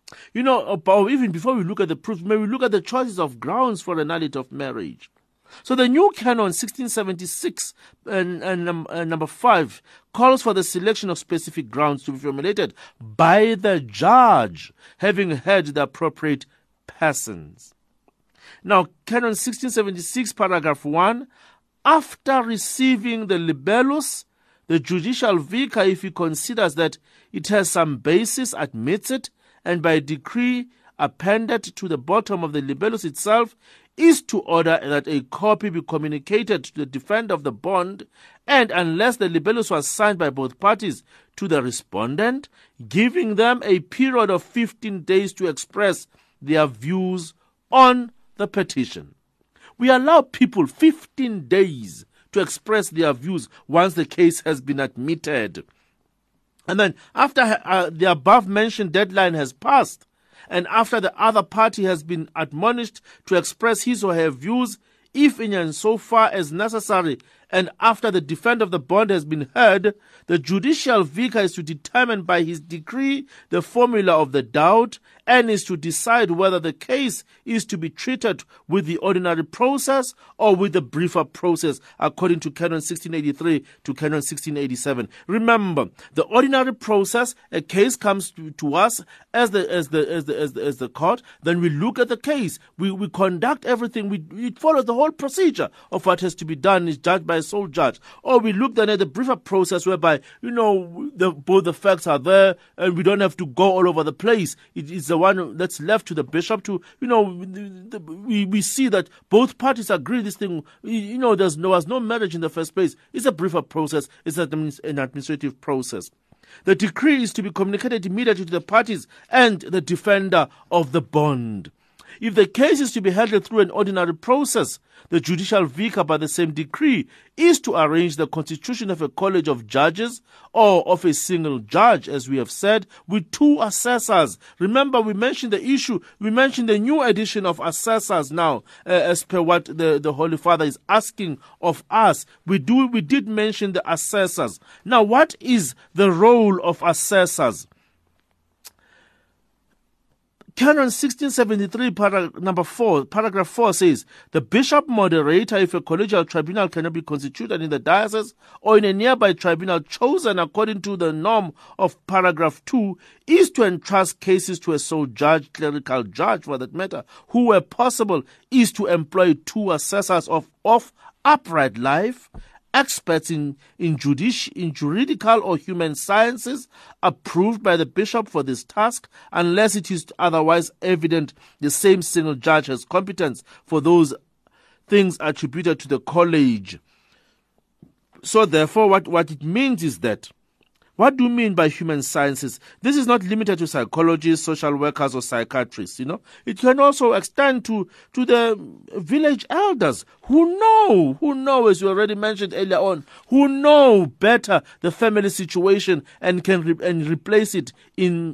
S1: Or even before we look at the proofs, may we look at the choices of grounds for the nullity of marriage. So the new canon 1676 and number 5 calls for the selection of specific grounds to be formulated by the judge, having heard the appropriate persons. Now, canon 1676 paragraph 1, after receiving the libellus, the judicial vicar, if he considers that it has some basis, admits it, and by decree appended to the bottom of the libellus itself, is to order that a copy be communicated to the defender of the bond, and unless the libellus was signed by both parties, to the respondent, giving them a period of 15 days to express their views on the petition. We allow people 15 days to express their views once the case has been admitted. And then after the above-mentioned deadline has passed, and after the other party has been admonished to express his or her views, if in so far as necessary, and after the defender of the bond has been heard, the judicial vicar is to determine by his decree the formula of the doubt, and is to decide whether the case is to be treated with the ordinary process or with the briefer process, according to Canon 1683 to Canon 1687. Remember, the ordinary process, a case comes to us as the court, then we look at the case, we conduct everything, it follows the whole procedure of what has to be done, is judged by a sole judge. Or we look then at the briefer process, whereby both the facts are there and we don't have to go all over the place. It is the one that's left to the bishop to, we see that both parties agree this thing, there was no marriage in the first place. It's a briefer process, it's an administrative process. The decree is to be communicated immediately to the parties and the defender of the bond. If the case is to be handled through an ordinary process, the judicial vicar by the same decree is to arrange the constitution of a college of judges or of a single judge, as we have said, with 2 assessors. Remember, we mentioned the issue, we mentioned the new edition of assessors now, as per what the Holy Father is asking of us. We did mention the assessors. Now, what is the role of assessors? Canon 1673, paragraph 4 says, the bishop moderator, if a collegial tribunal cannot be constituted in the diocese or in a nearby tribunal chosen according to the norm of paragraph 2, is to entrust cases to a sole judge, clerical judge for that matter, who, where possible, is to employ 2 assessors of upright life, experts in juridical or human sciences, approved by the bishop for this task, unless it is otherwise evident the same single judge has competence for those things attributed to the college. So therefore, what it means is that, what do you mean by human sciences? This is not limited to psychologists, social workers, or psychiatrists, It can also extend to the village elders who know, as you already mentioned earlier on, who know better the family situation and can place it in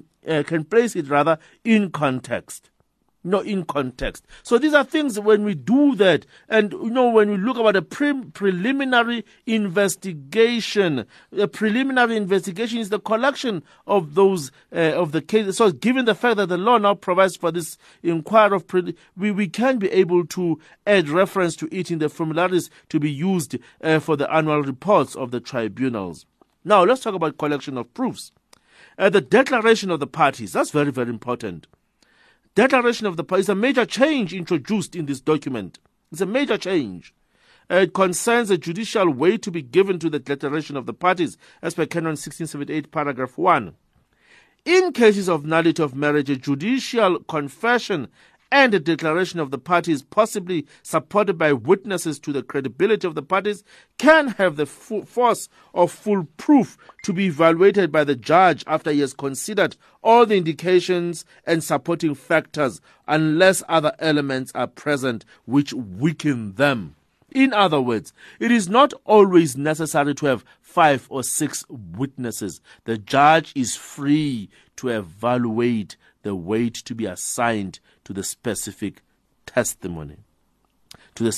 S1: context. In context. So these are things when we do that, and when we look about a preliminary investigation. The preliminary investigation is the collection of those of the cases. So given the fact that the law now provides for this inquiry we can be able to add reference to it in the formularies to be used for the annual reports of the tribunals. Now let's talk about collection of proofs. The declaration of the parties, that's very, very important. Declaration of the parties is a major change introduced in this document. It's a major change. It concerns the judicial weight to be given to the declaration of the parties, as per Canon 1678, paragraph 1. In cases of nullity of marriage, a judicial confession and a declaration of the parties, possibly supported by witnesses to the credibility of the parties, can have the force of full proof to be evaluated by the judge after he has considered all the indications and supporting factors, unless other elements are present which weaken them. In other words, it is not always necessary to have 5 or 6 witnesses. The judge is free to evaluate the weight to be assigned to the specific testimony. So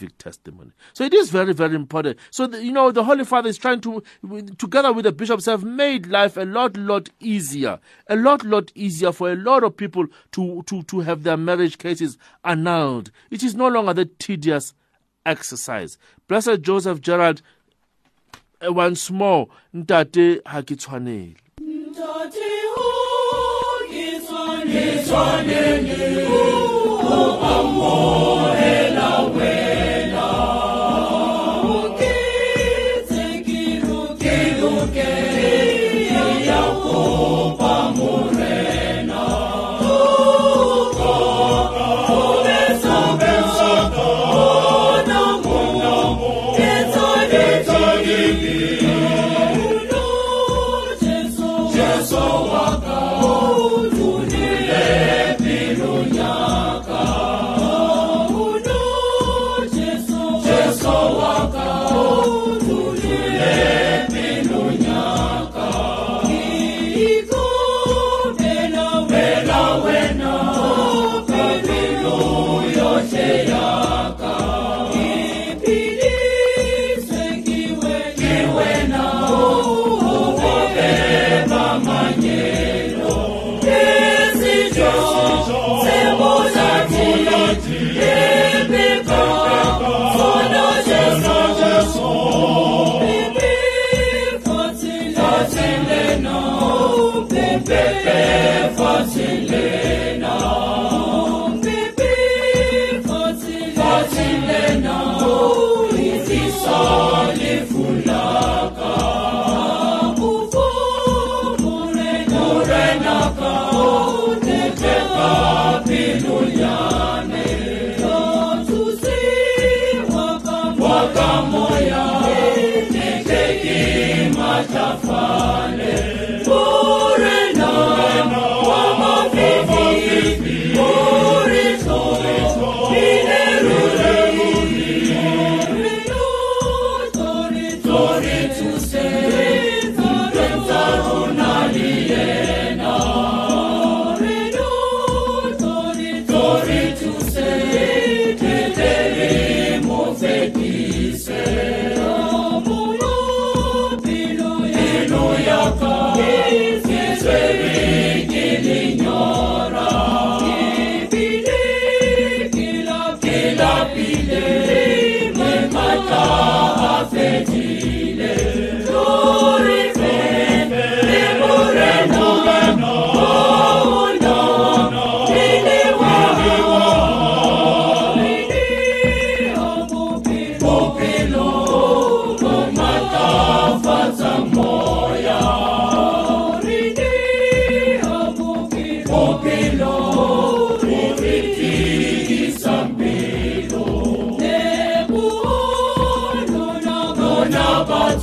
S1: it is very, very important. So, the Holy Father is trying to, together with the bishops, have made life a lot easier. A lot easier for a lot of people to have their marriage cases annulled. It is no longer the tedious exercise. Blessed Joseph Gerald, once more, Ntate ha ke tshwanele.
S3: Morena,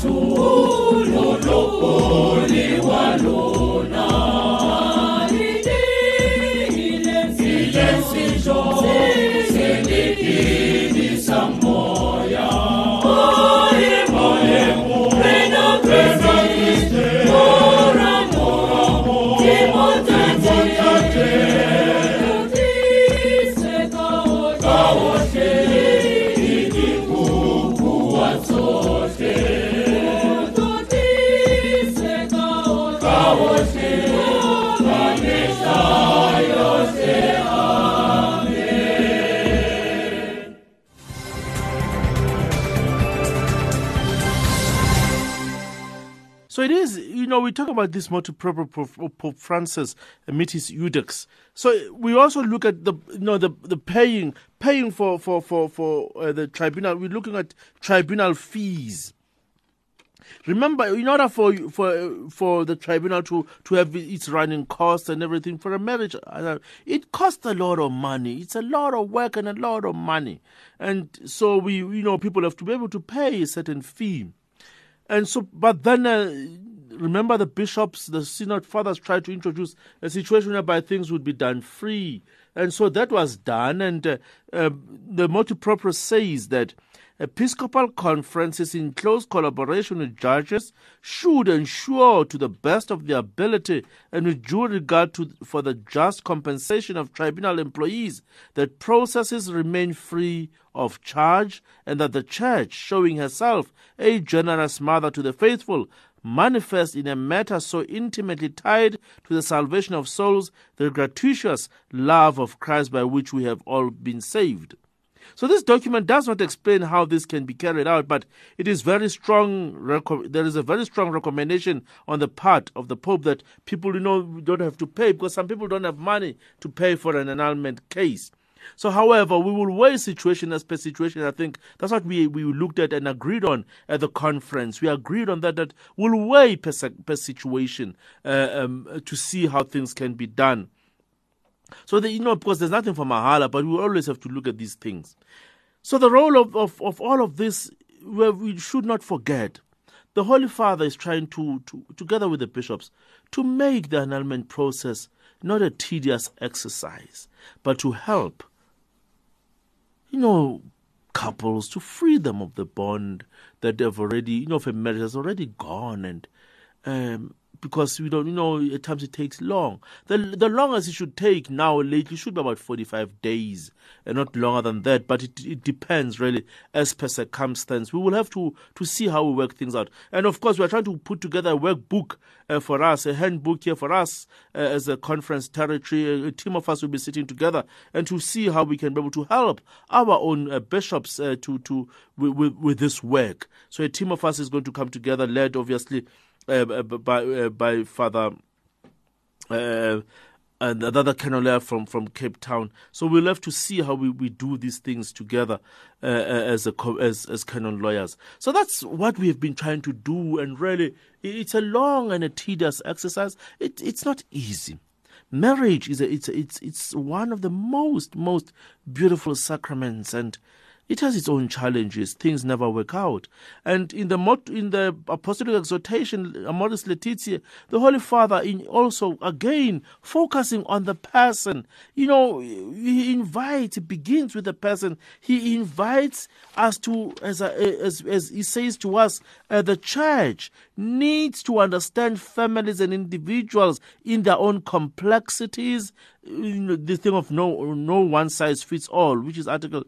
S1: So it is, we talk about this motu proprio of Pope Francis amid his edicts. So we also look at the paying for the tribunal. We're looking at tribunal fees. Remember, in order for the tribunal to have its running costs and everything for a marriage, it costs a lot of money. It's a lot of work and a lot of money, and so people have to be able to pay a certain fee. And so, but then remember, the bishops, the synod fathers tried to introduce a situation whereby things would be done free, and so that was done. And the motu proprio says that Episcopal conferences, in close collaboration with judges, should ensure to the best of their ability and with due regard for the just compensation of tribunal employees that processes remain free of charge, and that the Church, showing herself a generous mother to the faithful, manifest in a matter so intimately tied to the salvation of souls the gratuitous love of Christ by which we have all been saved. So this document does not explain how this can be carried out, but it is very strong. There is a very strong recommendation on the part of the Pope that people, don't have to pay, because some people don't have money to pay for an annulment case. So, however, we will weigh situation as per situation. I think that's what we looked at and agreed on at the conference. We agreed on that we'll weigh per situation to see how things can be done. So, because there's nothing for Mahala, but we always have to look at these things. So the role of all of this, we should not forget, the Holy Father is trying to, together with the bishops, to make the annulment process not a tedious exercise, but to help, couples, to free them of the bond that they've already, if a marriage has already gone, and because we don't, at times it takes long. The longest it should take now lately should be about 45 days, and not longer than that. But it depends really as per circumstance. We will have to see how we work things out. And of course, we are trying to put together a workbook for us, a handbook here for us as a conference territory. A team of us will be sitting together and to see how we can be able to help our own bishops with this work. So a team of us is going to come together, led obviously by Father another Canola from Cape Town. So we'll have to see how we do these things together as canon lawyers. So that's what we have been trying to do, and really it's a long and a tedious exercise. It's not easy. Marriage it's one of the most beautiful sacraments, and it has its own challenges. Things never work out. And in the apostolic exhortation, Amoris Laetitia, the Holy Father also again focusing on the person. He begins with the person. He invites us to, as he says to us, the Church needs to understand families and individuals in their own complexities. The thing of no one size fits all, which is Article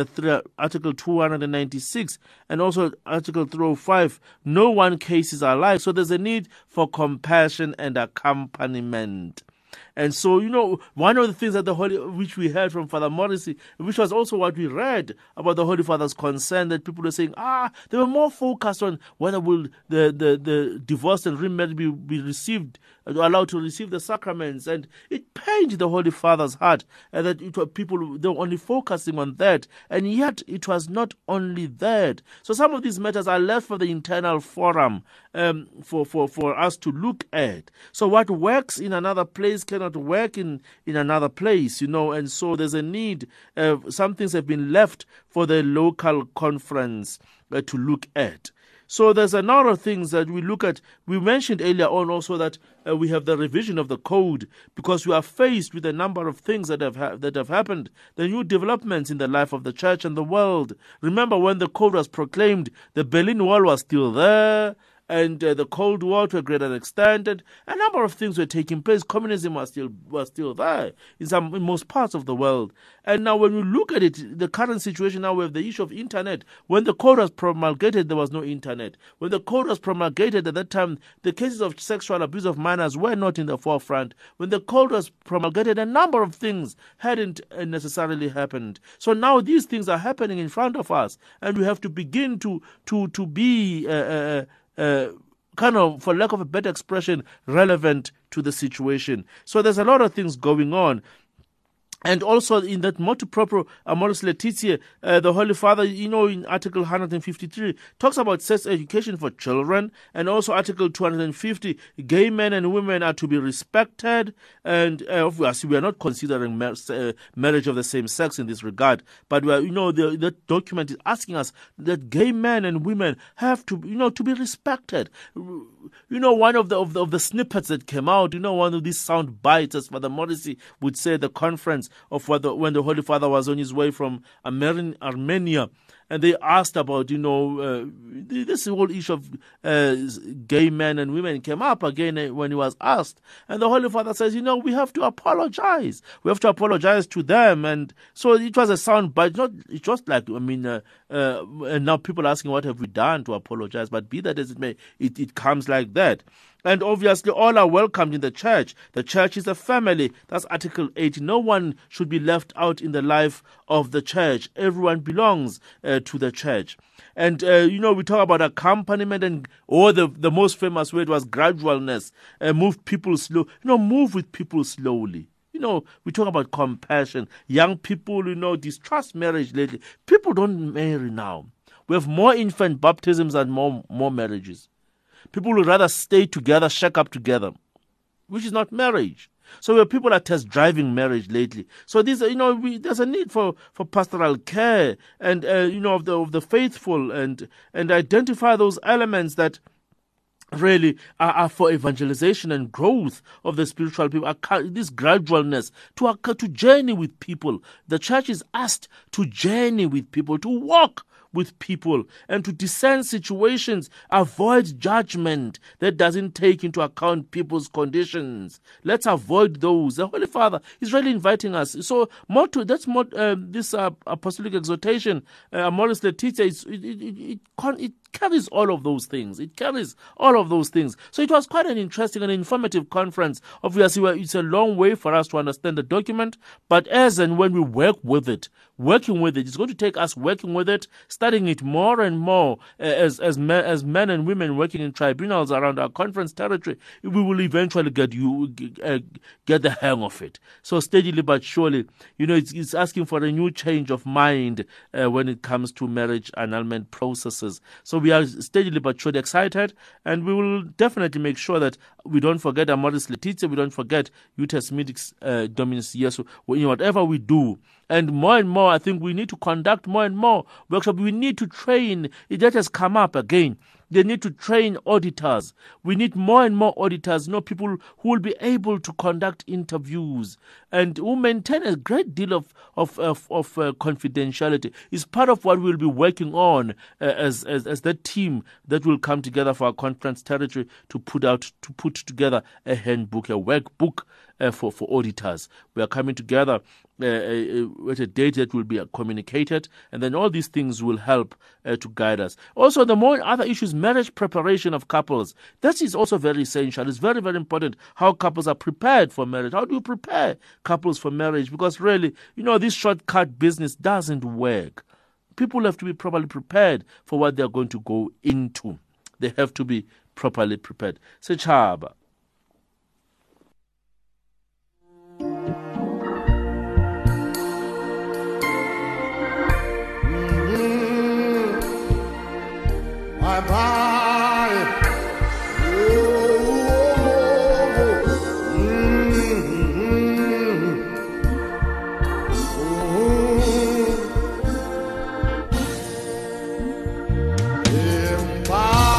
S1: 296, and also Article 305. No one case is alike. So there's a need for compassion and accompaniment. And so, one of the things that which we heard from Father Morrissey, which was also what we read about the Holy Father's concern, that people were saying, they were more focused on whether will the divorced and remarried be received, allowed to receive the sacraments. And it pained the Holy Father's heart that people, they were only focusing on that. And yet it was not only that. So some of these matters are left for the internal forum for us to look at. So what works in another place cannot work in another place, and so there's a need. Some things have been left for the local conference to look at. So there's a number of things that we look at. We mentioned earlier on also that we have the revision of the code because we are faced with a number of things that have happened, the new developments in the life of the church and the world. Remember when the code was proclaimed, the Berlin Wall was still there, and the Cold War to a greater extent, and a number of things were taking place. Communism was still there in most parts of the world. And now when you look at it, the current situation now we have the issue of internet. When the code was promulgated, there was no internet. When the code was promulgated at that time, the cases of sexual abuse of minors were not in the forefront. When the code was promulgated, a number of things hadn't necessarily happened. So now these things are happening in front of us, and we have to begin to be kind of, for lack of a better expression, relevant to the situation. So there's a lot of things going on. And also in that motu proprio Amoris Laetitia, the Holy Father, in Article 153, talks about sex education for children, and also Article 250, gay men and women are to be respected, and obviously we are not considering marriage of the same sex in this regard, but we are, the document is asking us that gay men and women have to, to be respected. One of the snippets that came out, one of these sound bites, as Father Morrissey would say at the conference of when the Holy Father was on his way from Armenia, and they asked about, this whole issue of gay men and women came up again when he was asked. And the Holy Father says, we have to apologize. We have to apologize to them. And so it was a sound bite. It's just like, and now people are asking, what have we done to apologize? But be that as it may, it comes like that. And obviously all are welcomed in the church. The church is a family. That's Article 8. No one should be left out in the life of the church. Everyone belongs to the church. And, we talk about accompaniment, or the most famous word was gradualness. Move people slow. Move with people slowly. We talk about compassion. Young people, distrust marriage lately. People don't marry now. We have more infant baptisms and more marriages. People would rather stay together, shack up together, which is not marriage. So people are test driving marriage lately. So these, there's a need for pastoral care and of the faithful and identify those elements that really are for evangelization and growth of the spiritual people. This gradualness to journey with people. The church is asked to journey with people, to walk with people, and to discern situations, avoid judgment that doesn't take into account people's conditions. Let's avoid those. The Holy Father is really inviting us. So this apostolic exhortation, Amoris Laetitia, it carries all of those things. It carries all of those things. So it was quite an interesting and informative conference. Obviously, it's a long way for us to understand the document, but as and when we working with it, it's going to take us working with it, studying it more and more as men and women working in tribunals around our conference territory. We will eventually get the hang of it. So steadily but surely, it's asking for a new change of mind when it comes to marriage annulment processes. So we are steadily but surely excited, and we will definitely make sure that we don't forget Amoris Laetitia, we don't forget Iutus Midix Dominus Iesu, whatever we do. And more, I think we need to conduct more and more workshops. We need to train. That has come up again. They need to train auditors. We need more and more auditors, people who will be able to conduct interviews and who maintain a great deal of confidentiality. It's part of what we'll be working on as the team that will come together for our conference territory to put together a handbook, a workbook for auditors. We are coming together at a date that will be communicated, and then all these things will help to guide us. Also, the more other issues, marriage preparation of couples. That is also very essential. It's very, very important how couples are prepared for marriage. How do you prepare couples for marriage? Because really, this shortcut business doesn't work. People have to be properly prepared for what they're going to go into. They have to be properly prepared. Sechaba.
S4: Bye-bye. Bye.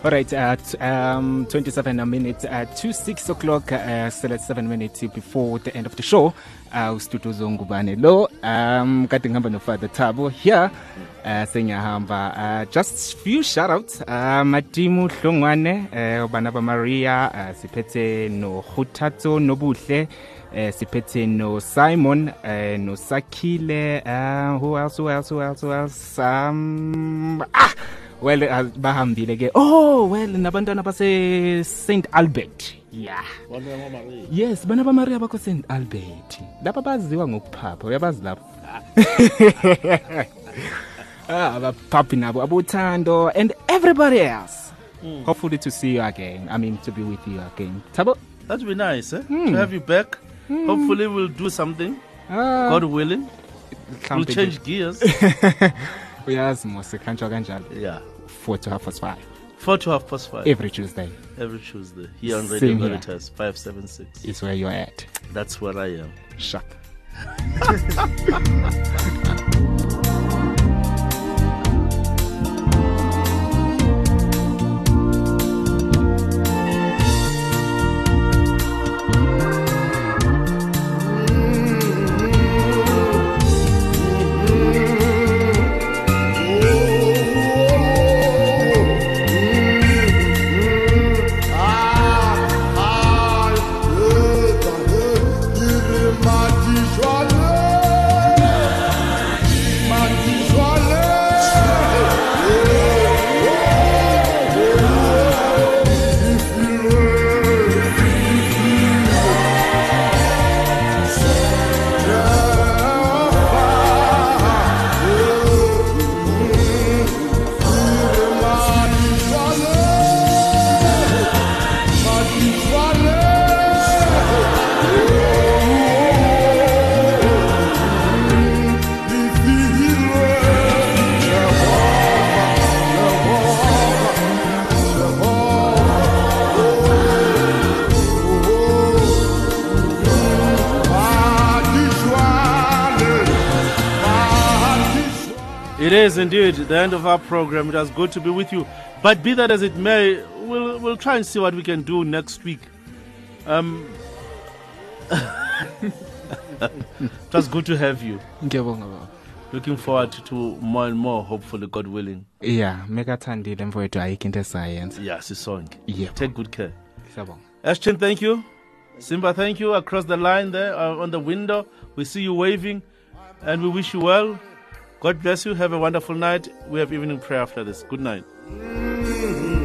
S2: All right, at 27 minutes to 6 o'clock, still at 7 minutes before the end of the show. Ustutu Zongubane lo, kati ngamba no Father Tabo here, senyahamba. Just few shout-outs, Matimu Hlongwane, Banaba Maria, sipete no Hutato, no Buhle, sipete no Simon, no Sakile, who else? Well, bahambile ke. Oh, well, nabantwana base St Albert. Yeah. Yes, bana ba Maria bako St Albert. Lapha baziwa ngokuphapha, uyabazi lapha. Abaphaphi nabo abuthando and everybody else. Hopefully to see you again. I mean to be with you again. Tabo,
S1: That'd be nice, to have you back. Hopefully we'll do something. God willing. We'll change gears.
S2: Yes, most kanjalo kanjalo.
S1: Yeah.
S2: 4 to 5:30.
S1: 4 to 5:30.
S2: Every Tuesday.
S1: Every Tuesday. Here on Radio
S2: Same here.
S1: Veritas 576.
S2: Is where you're at.
S1: That's where I am.
S2: Shuck.
S1: It is indeed the end of our program. It was good to be with you. But be that as it may, we'll try and see what we can do next week. It was good to have you. Looking forward to more and more, hopefully, God willing.
S2: Yeah, megathandile mfowethu ayikho into science.
S1: Yeah, sisonke.
S2: Yeah.
S1: Take good care.
S2: Siyabonga.
S1: Ashton, thank you. Simba, thank you. Across the line there on the window, we see you waving, and we wish you well. God bless you. Have a wonderful night. We have evening prayer after this. Good night.